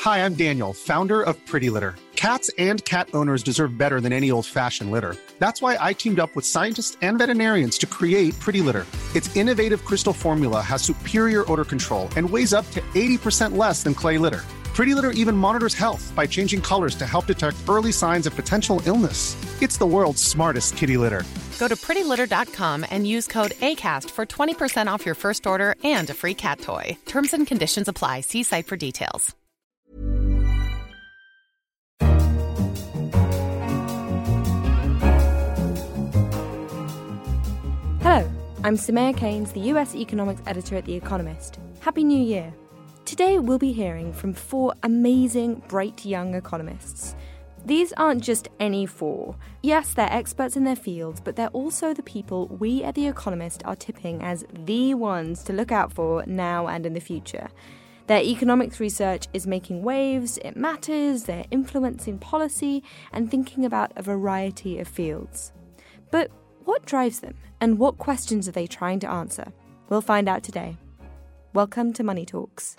Hi, I'm Daniel, founder of Pretty Litter. Cats and cat owners deserve better than any old-fashioned litter. That's why I teamed up with scientists and veterinarians to create Pretty Litter. Its innovative crystal formula has superior odor control and weighs up to 80% less than clay litter. Pretty Litter even monitors health by changing colors to help detect early signs of potential illness. It's the world's smartest kitty litter. Go to prettylitter.com and use code ACAST for 20% off your first order and a free cat toy. Terms and conditions apply. See site for details. Hello, I'm Samaya Keynes, the US economics editor at The Economist. Happy New Year. Today we'll be hearing from 4 amazing, bright young economists. These aren't just any 4. Yes, they're experts in their fields, but they're also the people we at The Economist are tipping as the ones to look out for now and in the future. Their economics research is making waves, it matters, they're influencing policy and thinking about a variety of fields. But what drives them, and what questions are they trying to answer? We'll find out today. Welcome to Money Talks.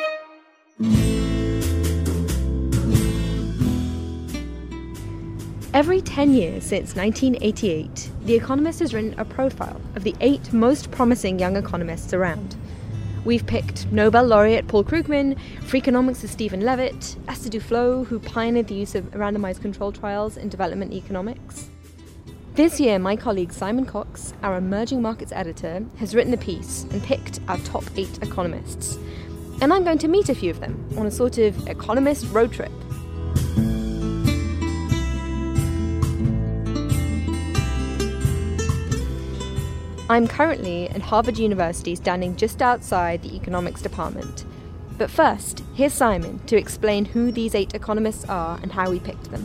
Every 10 years since 1988, The Economist has written a profile of the 8 most promising young economists around. We've picked Nobel laureate Paul Krugman, Freakonomics' Stephen Levitt, Esther Duflo, who pioneered the use of randomized control trials in development economics. This year, my colleague Simon Cox, our emerging markets editor, has written the piece and picked our top 8 economists. And I'm going to meet a few of them on a sort of economist road trip. I'm currently at Harvard University, standing just outside the economics department. But first, here's Simon to explain who these 8 economists are and how we picked them.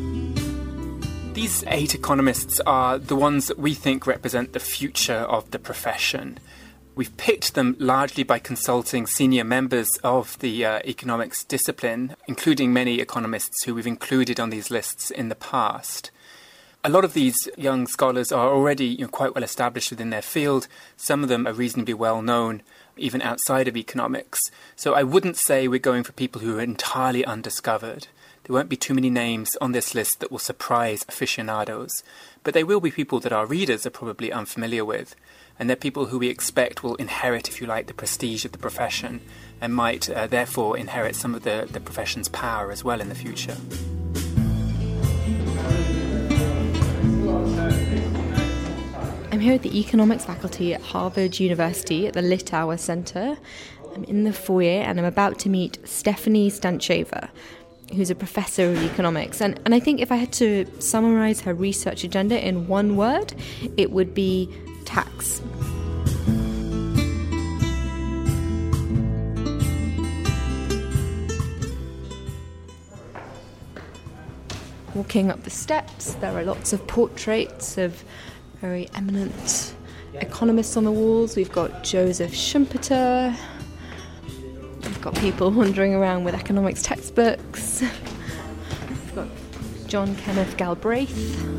These 8 economists are the ones that we think represent the future of the profession. We've picked them largely by consulting senior members of the economics discipline, including many economists who we've included on these lists in the past. A lot of these young scholars are already quite well established within their field. Some of them are reasonably well known, even outside of economics. So I wouldn't say we're going for people who are entirely undiscovered. There won't be too many names on this list that will surprise aficionados, but they will be people that our readers are probably unfamiliar with, and they're people who we expect will inherit, if you like, the prestige of the profession, and might therefore inherit some of the profession's power as well in the future. I'm here at the economics faculty at Harvard University at the Littauer Center. I'm in the foyer and I'm about to meet Stephanie Stancheva, who's a professor of economics. And I think if I had to summarize her research agenda in one word, it would be tax. Walking up the steps, there are lots of portraits of very eminent economists on the walls. We've got Joseph Schumpeter. We've got people wandering around with economics textbooks. We've got John Kenneth Galbraith.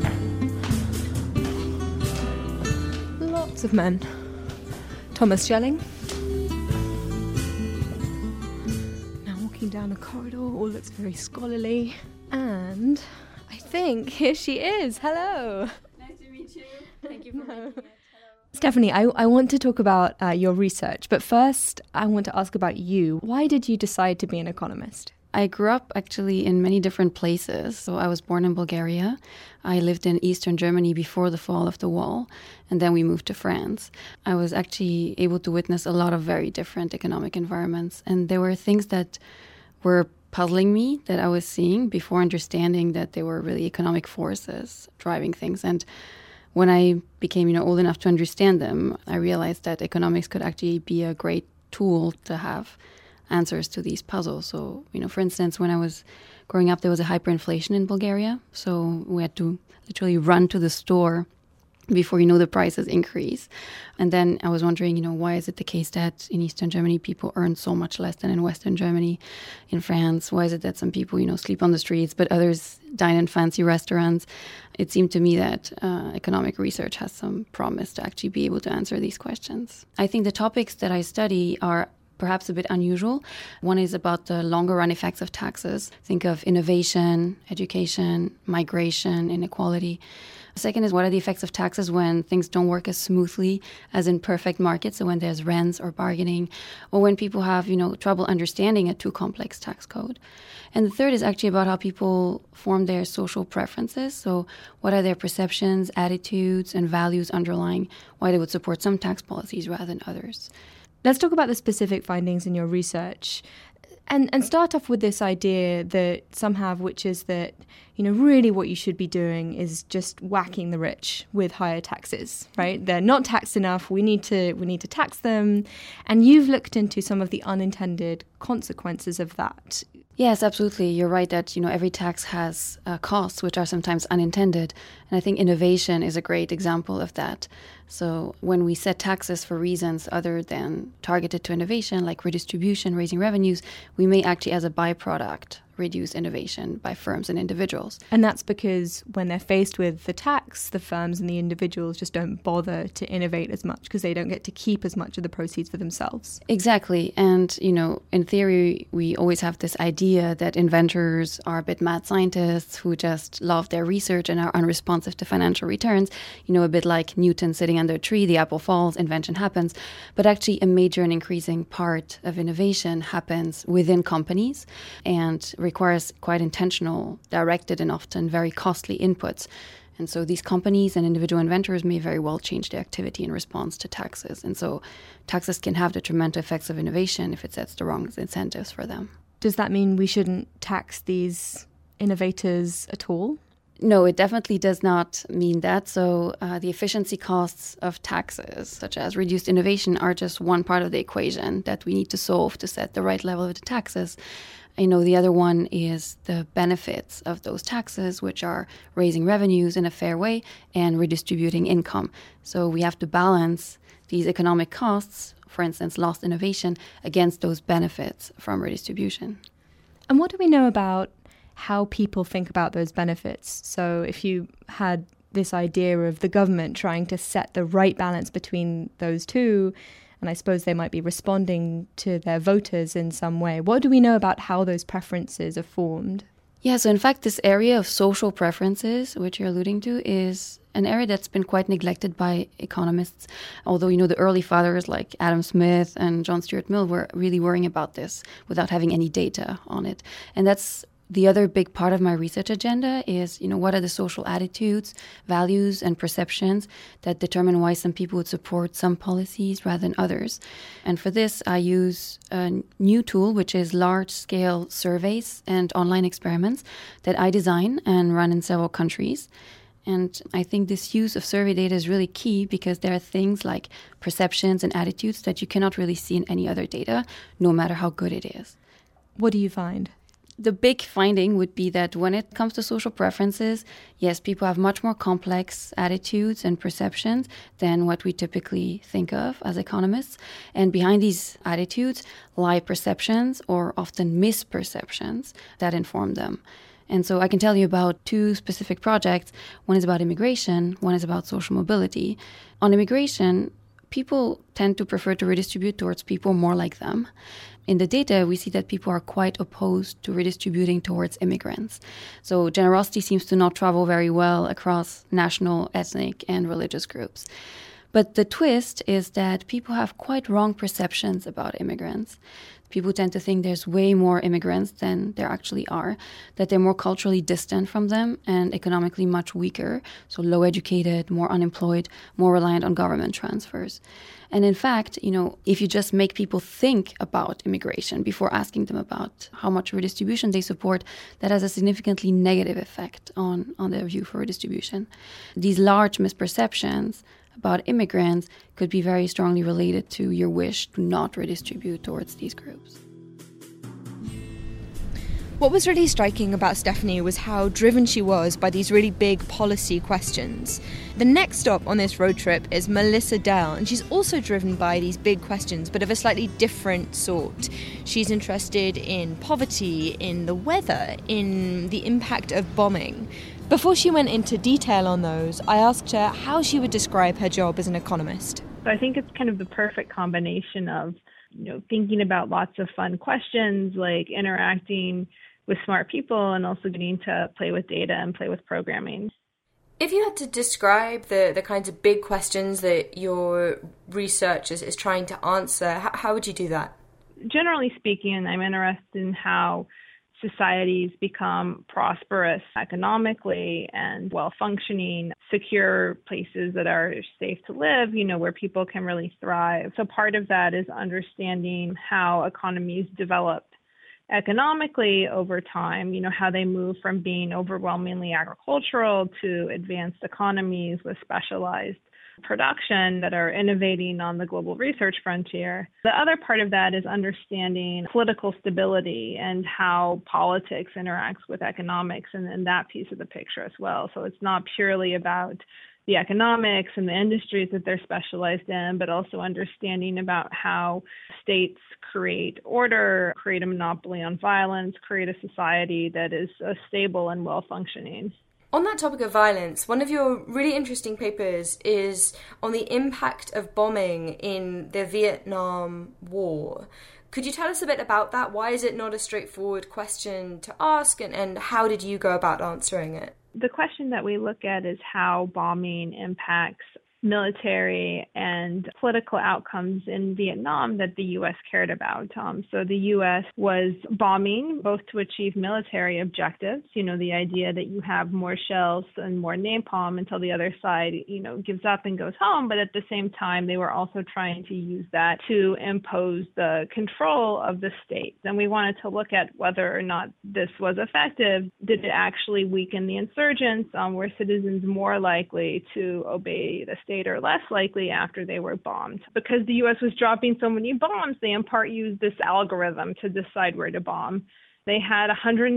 Lots of men. Thomas Schelling. Now walking down a corridor, all looks very scholarly. And I think here she is. Hello. Nice to meet you. Thank you for making it. Hello. Stephanie, I want to talk about your research, but first I want to ask about you. Why did you decide to be an economist? I grew up actually in many different places. So I was born in Bulgaria. I lived in Eastern Germany before the fall of the wall, and then we moved to France. I was actually able to witness a lot of very different economic environments, and there were things that were puzzling me that I was seeing before understanding that they were really economic forces driving things. And when I became, old enough to understand them, I realized that economics could actually be a great tool to have answers to these puzzles. So, for instance, when I was growing up, there was a hyperinflation in Bulgaria. So we had to literally run to the store before the prices increase. And then I was wondering, why is it the case that in Eastern Germany people earn so much less than in Western Germany? In France, why is it that some people, sleep on the streets, but others dine in fancy restaurants? It seemed to me that economic research has some promise to actually be able to answer these questions. I think the topics that I study are perhaps a bit unusual. One is about the longer run effects of taxes. Think of innovation, education, migration, inequality. The second is, what are the effects of taxes when things don't work as smoothly as in perfect markets, so when there's rents or bargaining, or when people have, trouble understanding a too complex tax code. And the third is actually about how people form their social preferences. So what are their perceptions, attitudes, and values underlying why they would support some tax policies rather than others. Let's talk about the specific findings in your research and start off with this idea that some have, which is that, really what you should be doing is just whacking the rich with higher taxes, right? They're not taxed enough. We need to tax them. And you've looked into some of the unintended consequences of that. Yes, absolutely. You're right that, every tax has costs, which are sometimes unintended. And I think innovation is a great example of that. So when we set taxes for reasons other than targeted to innovation, like redistribution, raising revenues, we may actually, as a byproduct, reduce innovation by firms and individuals. And that's because when they're faced with the tax, the firms and the individuals just don't bother to innovate as much because they don't get to keep as much of the proceeds for themselves. Exactly. And, in theory, we always have this idea that inventors are a bit mad scientists who just love their research and are unresponsive to financial returns, a bit like Newton sitting under a tree, the apple falls, invention happens. But actually, a major and increasing part of innovation happens within companies and requires quite intentional, directed, and often very costly inputs. And so these companies and individual inventors may very well change their activity in response to taxes. And so taxes can have detrimental effects of innovation if it sets the wrong incentives for them. Does that mean we shouldn't tax these innovators at all? No, it definitely does not mean that. So the efficiency costs of taxes, such as reduced innovation, are just one part of the equation that we need to solve to set the right level of the taxes. The other one is the benefits of those taxes, which are raising revenues in a fair way and redistributing income. So we have to balance these economic costs, for instance, lost innovation, against those benefits from redistribution. And what do we know about how people think about those benefits? So if you had this idea of the government trying to set the right balance between those two, and I suppose they might be responding to their voters in some way, what do we know about how those preferences are formed? Yeah, so in fact, this area of social preferences, which you're alluding to, is an area that's been quite neglected by economists. Although, the early fathers like Adam Smith and John Stuart Mill were really worrying about this without having any data on it. And that's the other big part of my research agenda is, what are the social attitudes, values, and perceptions that determine why some people would support some policies rather than others. And for this, I use a new tool, which is large-scale surveys and online experiments that I design and run in several countries. And I think this use of survey data is really key because there are things like perceptions and attitudes that you cannot really see in any other data, no matter how good it is. What do you find? The big finding would be that when it comes to social preferences, yes, people have much more complex attitudes and perceptions than what we typically think of as economists. And behind these attitudes lie perceptions or often misperceptions that inform them. And so I can tell you about two specific projects. One is about immigration, one is about social mobility. On immigration, people tend to prefer to redistribute towards people more like them. In the data, we see that people are quite opposed to redistributing towards immigrants. So generosity seems to not travel very well across national, ethnic, and religious groups. But the twist is that people have quite wrong perceptions about immigrants. People tend to think there's way more immigrants than there actually are, that they're more culturally distant from them and economically much weaker, so low educated, more unemployed, more reliant on government transfers. And in fact, if you just make people think about immigration before asking them about how much redistribution they support, that has a significantly negative effect on their view for redistribution. These large misperceptions about immigrants could be very strongly related to your wish to not redistribute towards these groups. What was really striking about Stephanie was how driven she was by these really big policy questions. The next stop on this road trip is Melissa Dell, and she's also driven by these big questions, but of a slightly different sort. She's interested in poverty, in the weather, in the impact of bombing. Before she went into detail on those, I asked her how she would describe her job as an economist. So I think it's kind of the perfect combination of thinking about lots of fun questions, like interacting with smart people and also getting to play with data and play with programming. If you had to describe the kinds of big questions that your research is trying to answer, how would you do that? Generally speaking, I'm interested in how societies become prosperous economically and well-functioning, secure places that are safe to live, where people can really thrive. So part of that is understanding how economies develop economically over time, how they move from being overwhelmingly agricultural to advanced economies with specialized production that are innovating on the global research frontier. The other part of that is understanding political stability and how politics interacts with economics and that piece of the picture as well. So it's not purely about the economics and the industries that they're specialized in, but also understanding about how states create order, create a monopoly on violence, create a society that is stable and well-functioning. On that topic of violence, one of your really interesting papers is on the impact of bombing in the Vietnam War. Could you tell us a bit about that? Why is it not a straightforward question to ask, and how did you go about answering it? The question that we look at is how bombing impacts military and political outcomes in Vietnam that the U.S. cared about. So the U.S. was bombing both to achieve military objectives, the idea that you have more shells and more napalm until the other side, gives up and goes home. But at the same time, they were also trying to use that to impose the control of the state. And we wanted to look at whether or not this was effective. Did it actually weaken the insurgents? Were citizens more likely to obey the state or less likely after they were bombed? Because the U.S. was dropping so many bombs, they in part used this algorithm to decide where to bomb. They had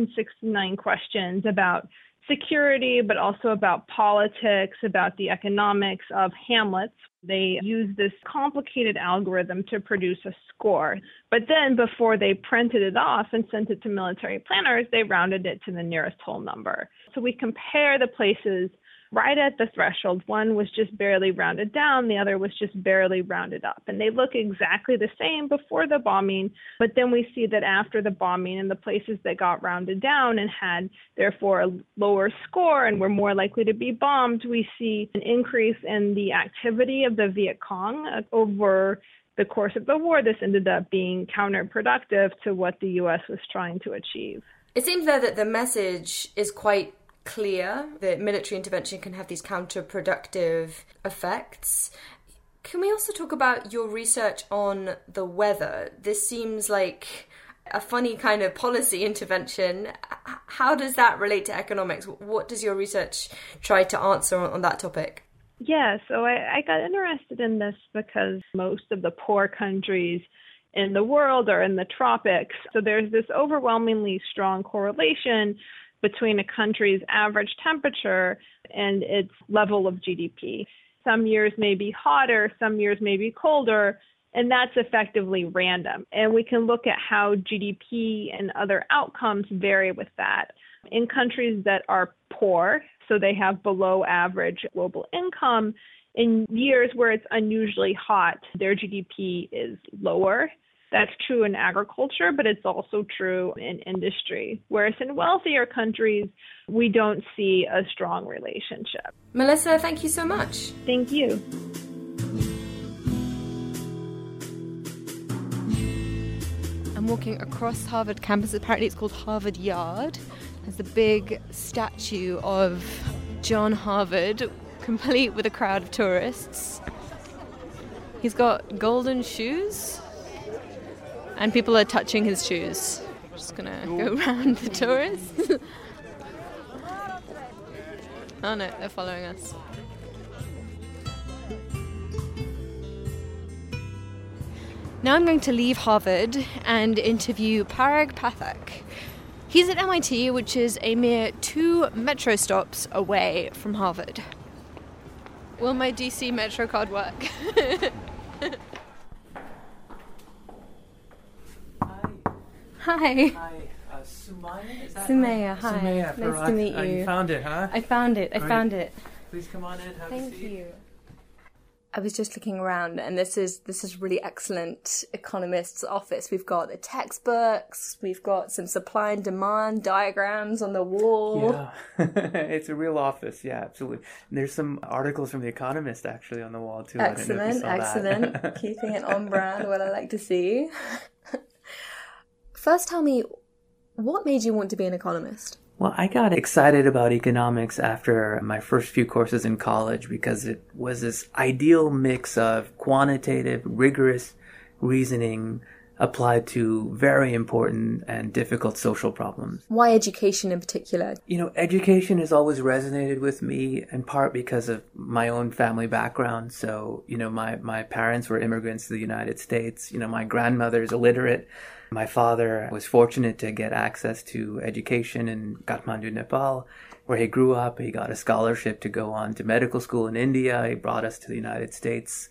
169 questions about security, but also about politics, about the economics of hamlets. They used this complicated algorithm to produce a score. But then before they printed it off and sent it to military planners, they rounded it to the nearest whole number. So we compare the places right at the threshold. One was just barely rounded down, the other was just barely rounded up. And they look exactly the same before the bombing, but then we see that after the bombing, in the places that got rounded down and had therefore a lower score and were more likely to be bombed, we see an increase in the activity of the Viet Cong over the course of the war. This ended up being counterproductive to what the U.S. was trying to achieve. It seems though that the message is quite clear that military intervention can have these counterproductive effects. Can we also talk about your research on the weather? This seems like a funny kind of policy intervention. How does that relate to economics? What does your research try to answer on that topic? Yeah, so I got interested in this because most of the poor countries in the world are in the tropics. So there's this overwhelmingly strong correlation between a country's average temperature and its level of GDP. Some years may be hotter, some years may be colder, and that's effectively random. And we can look at how GDP and other outcomes vary with that. In countries that are poor, so they have below average global income, in years where it's unusually hot, their GDP is lower. That's true in agriculture, but it's also true in industry. Whereas in wealthier countries, we don't see a strong relationship. Melissa, thank you so much. Thank you. I'm walking across Harvard campus. Apparently it's called Harvard Yard. There's a big statue of John Harvard, complete with a crowd of tourists. He's got golden shoes, and people are touching his shoes. I'm just gonna go around the tourists. Oh no, they're following us. Now I'm going to leave Harvard and interview Parag Pathak. He's at MIT, which is a mere 2 metro stops away from Harvard. Will my DC Metro card work? Hi. Hi, Sumaya? Sumaya, hi. Sumaya, nice to meet you. You found it, huh? I found it. Great. Please come on in, have a seat. Thank you. I was just looking around, and this is really excellent economist's office. We've got the textbooks, we've got some supply and demand diagrams on the wall. Yeah, it's a real office. Yeah, absolutely. And there's some articles from The Economist actually on the wall too. Excellent. Keeping it on brand, what I like to see. First, tell me, what made you want to be an economist? Well, I got excited about economics after my first few courses in college because it was this ideal mix of quantitative, rigorous reasoning applied to very important and difficult social problems. Why education in particular? Education has always resonated with me in part because of my own family background. So, my parents were immigrants to the United States. My grandmother's illiterate. My father was fortunate to get access to education in Kathmandu, Nepal, where he grew up. He got a scholarship to go on to medical school in India. He brought us to the United States.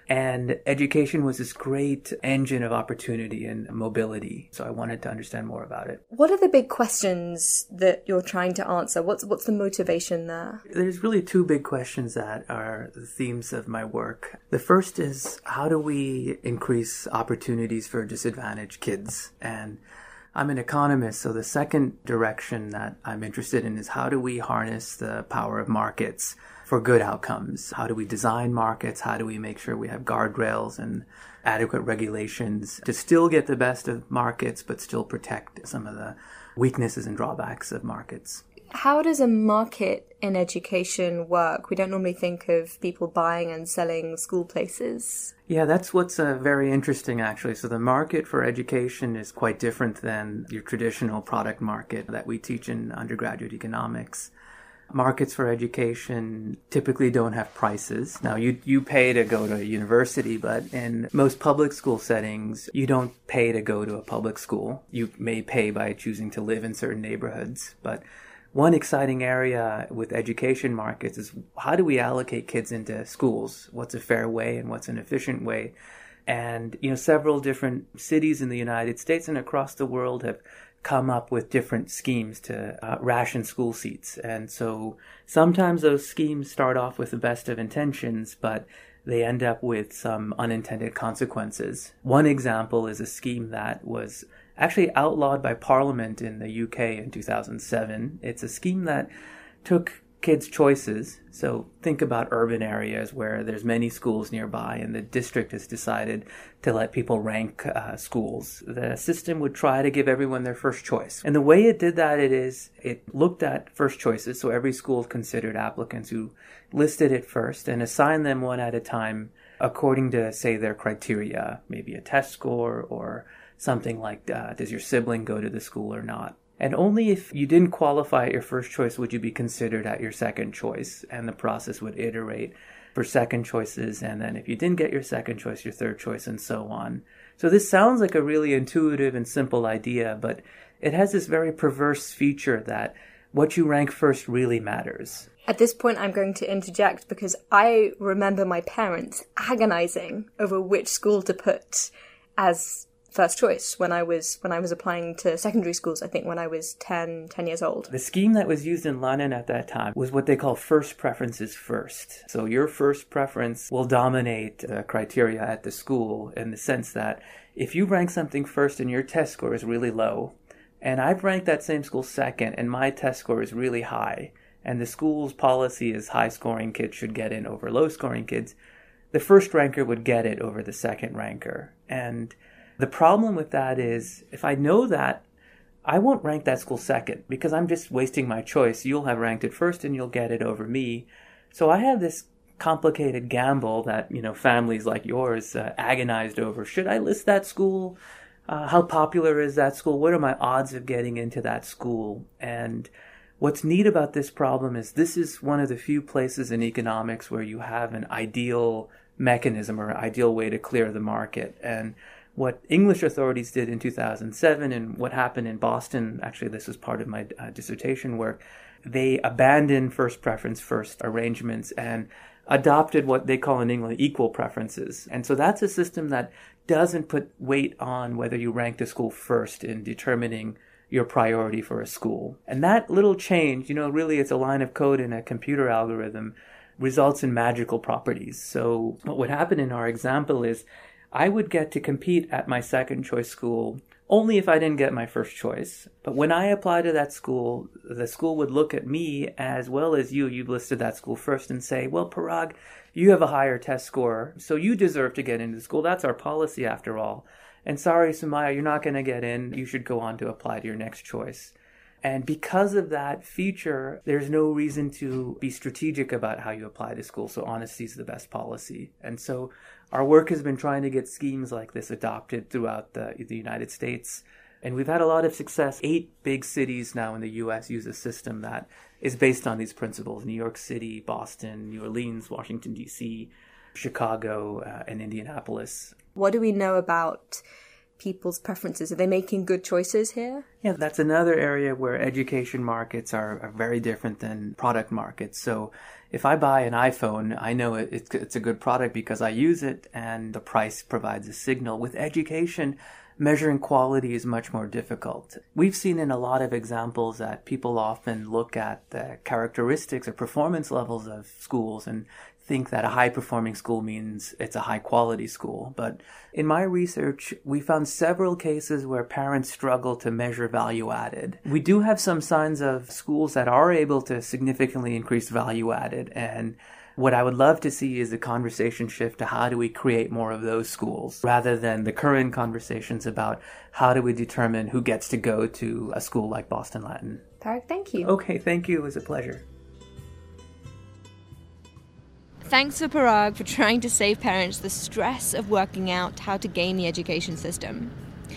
And education was this great engine of opportunity and mobility. So I wanted to understand more about it. What are the big questions that you're trying to answer? What's the motivation there? There's really two big questions that are the themes of my work. The first is, how do we increase opportunities for disadvantaged kids? And I'm an economist, so the second direction that I'm interested in is, how do we harness the power of markets for good outcomes? How do we design markets? How do we make sure we have guardrails and adequate regulations to still get the best of markets, but still protect some of the weaknesses and drawbacks of markets? How does a market in education work? We don't normally think of people buying and selling school places. Yeah, that's what's very interesting, actually. So the market for education is quite different than your traditional product market that we teach in undergraduate economics. Markets for education typically don't have prices. Now, you pay to go to a university, but in most public school settings, you don't pay to go to a public school. You may pay by choosing to live in certain neighborhoods. But one exciting area with education markets is, how do we allocate kids into schools? What's a fair way and what's an efficient way? And, several different cities in the United States and across the world have come up with different schemes to ration school seats. And so sometimes those schemes start off with the best of intentions, but they end up with some unintended consequences. One example is a scheme that was actually outlawed by Parliament in the UK in 2007. It's a scheme that took kids' choices. So think about urban areas where there's many schools nearby and the district has decided to let people rank schools. The system would try to give everyone their first choice. And the way it did that, it looked at first choices. So every school considered applicants who listed it first and assigned them one at a time according to, say, their criteria, maybe a test score or something like, does your sibling go to the school or not? And only if you didn't qualify at your first choice would you be considered at your second choice. And the process would iterate for second choices. And then if you didn't get your second choice, your third choice, and so on. So this sounds like a really intuitive and simple idea, but it has this very perverse feature that what you rank first really matters. At this point, I'm going to interject because I remember my parents agonizing over which school to put as first choice when I was applying to secondary schools, I think when I was 10 years old. The scheme that was used in London at that time was what they call first preferences first. So your first preference will dominate the criteria at the school in the sense that if you rank something first and your test score is really low, and I've ranked that same school second and my test score is really high, and the school's policy is high-scoring kids should get in over low-scoring kids, the first ranker would get it over the second ranker. And the problem with that is, if I know that, I won't rank that school second because I'm just wasting my choice. You'll have ranked it first and you'll get it over me. So I have this complicated gamble that, families like yours agonized over. Should I list that school? How popular is that school? What are my odds of getting into that school? And what's neat about this problem is this is one of the few places in economics where you have an ideal mechanism or ideal way to clear the market. And what English authorities did in 2007 and what happened in Boston, actually this was part of my dissertation work, they abandoned first preference first arrangements and adopted what they call in England equal preferences. And so that's a system that doesn't put weight on whether you rank the school first in determining your priority for a school. And that little change, really it's a line of code in a computer algorithm, results in magical properties. So what would happen in our example is I would get to compete at my second choice school only if I didn't get my first choice. But when I apply to that school, the school would look at me as well as you've listed that school first, and say, well, Parag, you have a higher test score, so you deserve to get into the school. That's our policy after all. And sorry, Sumaya, you're not going to get in. You should go on to apply to your next choice. And because of that feature, there's no reason to be strategic about how you apply to school. So honesty is the best policy. And so our work has been trying to get schemes like this adopted throughout the United States. And we've had a lot of success. 8 big cities now in the U.S. use a system that is based on these principles. New York City, Boston, New Orleans, Washington, D.C., Chicago, and Indianapolis. What do we know about people's preferences? Are they making good choices here? Yeah, that's another area where education markets are very different than product markets. So if I buy an iPhone, I know it's a good product because I use it and the price provides a signal. With education, measuring quality is much more difficult. We've seen in a lot of examples that people often look at the characteristics or performance levels of schools and think that a high-performing school means it's a high-quality school. But in my research, we found several cases where parents struggle to measure value added. We do have some signs of schools that are able to significantly increase value added, and what I would love to see is a conversation shift to how do we create more of those schools rather than the current conversations about how do we determine who gets to go to a school like Boston Latin. Parag, thank you. Okay, thank you. It was a pleasure. Thanks for Parag for trying to save parents the stress of working out how to gain the education system.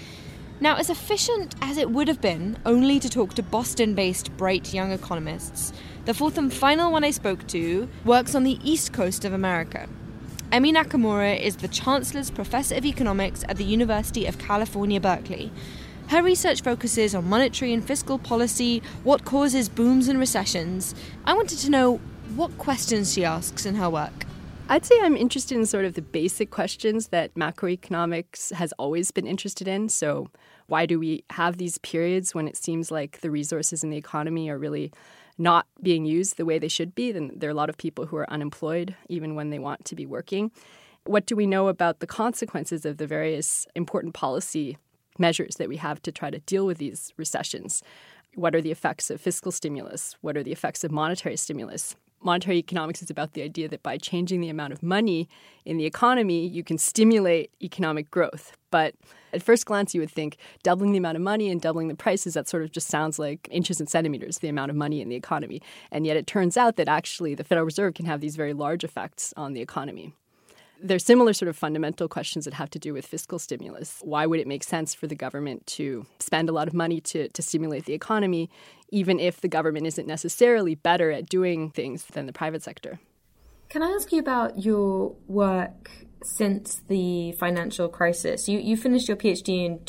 Now, as efficient as it would have been only to talk to Boston-based bright young economists, the fourth and final one I spoke to works on the East Coast of America. Emi Nakamura is the Chancellor's Professor of Economics at the University of California, Berkeley. Her research focuses on monetary and fiscal policy, what causes booms and recessions. I wanted to know what questions she asks in her work. I'd say I'm interested in sort of the basic questions that macroeconomics has always been interested in. So why do we have these periods when it seems like the resources in the economy are really not being used the way they should be? Then there are a lot of people who are unemployed even when they want to be working. What do we know about the consequences of the various important policy measures that we have to try to deal with these recessions? What are the effects of fiscal stimulus? What are the effects of monetary stimulus? Monetary economics is about the idea that by changing the amount of money in the economy, you can stimulate economic growth. But at first glance, you would think doubling the amount of money and doubling the prices, that sort of just sounds like inches and centimeters, the amount of money in the economy. And yet it turns out that actually the Federal Reserve can have these very large effects on the economy. There's similar sort of fundamental questions that have to do with fiscal stimulus. Why would it make sense for the government to spend a lot of money to stimulate the economy, even if the government isn't necessarily better at doing things than the private sector? Can I ask you about your work since the financial crisis? You finished your PhD in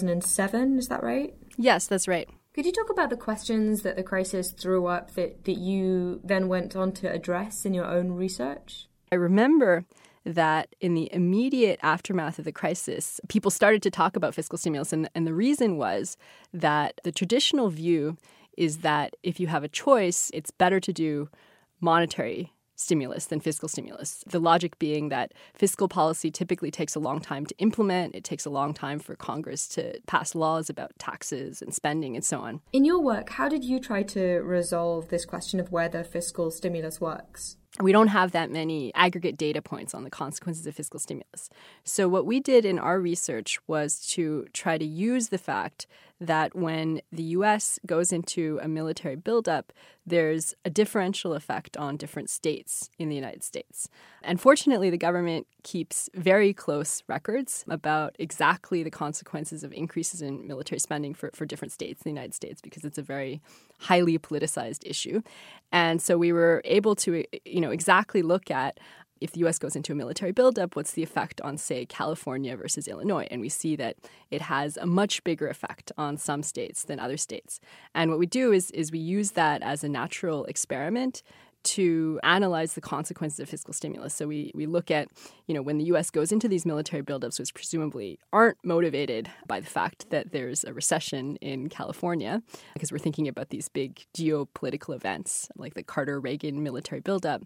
2007, is that right? Yes, that's right. Could you talk about the questions that the crisis threw up that you then went on to address in your own research? I remember that in the immediate aftermath of the crisis, people started to talk about fiscal stimulus. And the reason was that the traditional view is that if you have a choice, it's better to do monetary stimulus than fiscal stimulus. The logic being that fiscal policy typically takes a long time to implement. It takes a long time for Congress to pass laws about taxes and spending and so on. In your work, how did you try to resolve this question of whether fiscal stimulus works? We don't have that many aggregate data points on the consequences of fiscal stimulus. So what we did in our research was to try to use the fact that when the U.S. goes into a military buildup, there's a differential effect on different states in the United States. And fortunately, the government keeps very close records about exactly the consequences of increases in military spending for different states in the United States, because it's a very highly politicized issue. And so we were able to, exactly look at, if the U.S. goes into a military buildup, what's the effect on, say, California versus Illinois? And we see that it has a much bigger effect on some states than other states. And what we do is we use that as a natural experiment to analyze the consequences of fiscal stimulus. So we look at, when the U.S. goes into these military buildups, which presumably aren't motivated by the fact that there's a recession in California, because we're thinking about these big geopolitical events like the Carter-Reagan military buildup,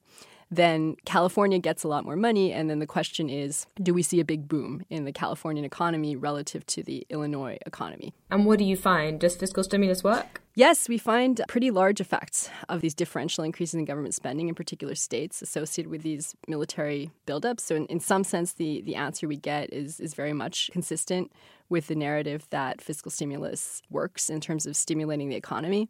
then California gets a lot more money. And then the question is, do we see a big boom in the Californian economy relative to the Illinois economy? And what do you find? Does fiscal stimulus work? Yes, we find pretty large effects of these differential increases in government spending in particular states associated with these military buildups. So in some sense, the answer we get is very much consistent with the narrative that fiscal stimulus works in terms of stimulating the economy.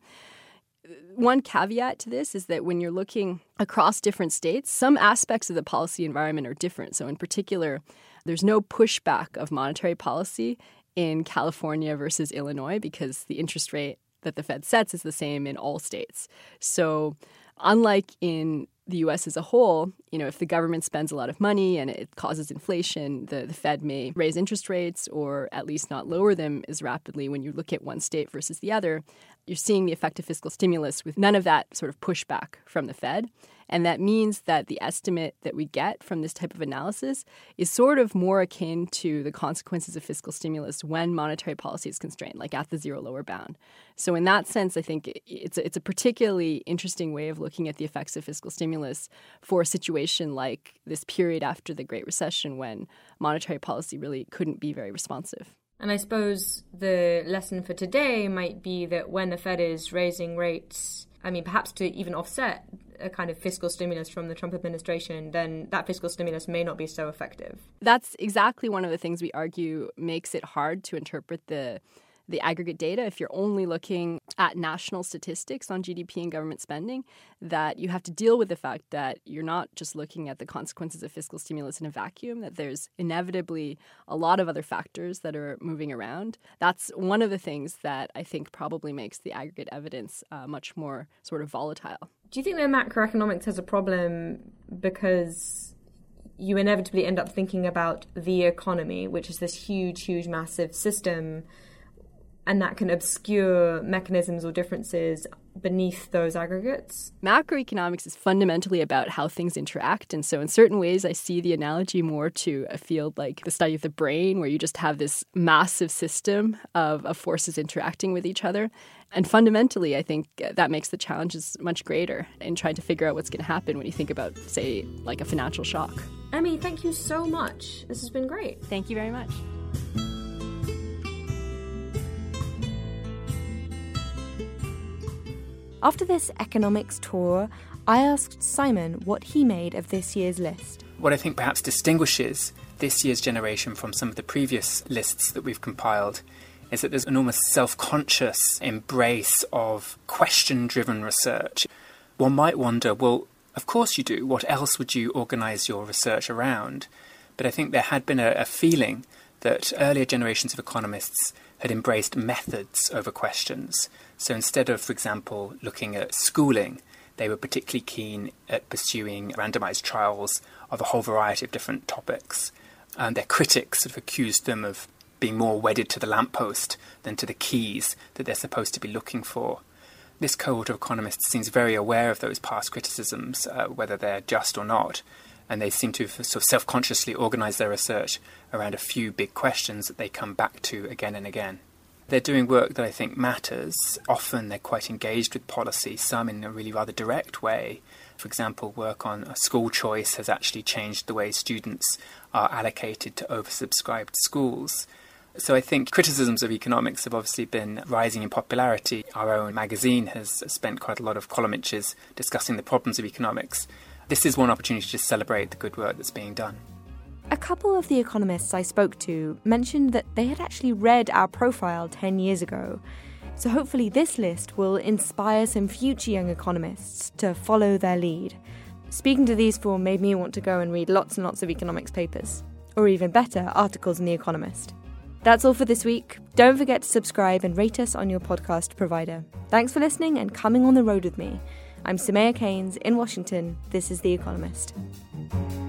One caveat to this is that when you're looking across different states, some aspects of the policy environment are different. So in particular, there's no pushback of monetary policy in California versus Illinois because the interest rate that the Fed sets is the same in all states. So unlike in the U.S. as a whole, if the government spends a lot of money and it causes inflation, the Fed may raise interest rates or at least not lower them as rapidly when you look at one state versus the other. You're seeing the effect of fiscal stimulus with none of that sort of pushback from the Fed. And that means that the estimate that we get from this type of analysis is sort of more akin to the consequences of fiscal stimulus when monetary policy is constrained, like at the zero lower bound. So in that sense, I think it's a particularly interesting way of looking at the effects of fiscal stimulus for a situation like this period after the Great Recession when monetary policy really couldn't be very responsive. And I suppose the lesson for today might be that when the Fed is raising rates, perhaps to even offset a kind of fiscal stimulus from the Trump administration, then that fiscal stimulus may not be so effective. That's exactly one of the things we argue makes it hard to interpret the aggregate data. If you're only looking at national statistics on GDP and government spending, that you have to deal with the fact that you're not just looking at the consequences of fiscal stimulus in a vacuum, that there's inevitably a lot of other factors that are moving around. That's one of the things that I think probably makes the aggregate evidence much more sort of volatile. Do you think that macroeconomics has a problem because you inevitably end up thinking about the economy, which is this huge, massive system, and that can obscure mechanisms or differences beneath those aggregates? Macroeconomics is fundamentally about how things interact. And so in certain ways, I see the analogy more to a field like the study of the brain, where you just have this massive system of forces interacting with each other. And fundamentally, I think that makes the challenges much greater in trying to figure out what's going to happen when you think about, say, like a financial shock. Emmy, thank you so much. This has been great. Thank you very much. After this economics tour, I asked Simon what he made of this year's list. What I think perhaps distinguishes this year's generation from some of the previous lists that we've compiled is that there's an almost self-conscious embrace of question-driven research. One might wonder, well, of course you do. What else would you organise your research around? But I think there had been a feeling that earlier generations of economists had embraced methods over questions. So instead of, for example, looking at schooling, they were particularly keen at pursuing randomized trials of a whole variety of different topics. And their critics sort of accused them of being more wedded to the lamppost than to the keys that they're supposed to be looking for. This cohort of economists seems very aware of those past criticisms, whether they're just or not, and they seem to have sort of self-consciously organised their research around a few big questions that they come back to again and again. They're doing work that I think matters. Often they're quite engaged with policy, some in a really rather direct way. For example, work on school choice has actually changed the way students are allocated to oversubscribed schools. So I think criticisms of economics have obviously been rising in popularity. Our own magazine has spent quite a lot of column inches discussing the problems of economics. This is one opportunity to celebrate the good work that's being done. A couple of the economists I spoke to mentioned that they had actually read our profile 10 years ago. So hopefully this list will inspire some future young economists to follow their lead. Speaking to these four made me want to go and read lots and lots of economics papers. Or even better, articles in The Economist. That's all for this week. Don't forget to subscribe and rate us on your podcast provider. Thanks for listening and coming on the road with me. I'm Soumaya Keynes in Washington. This is The Economist.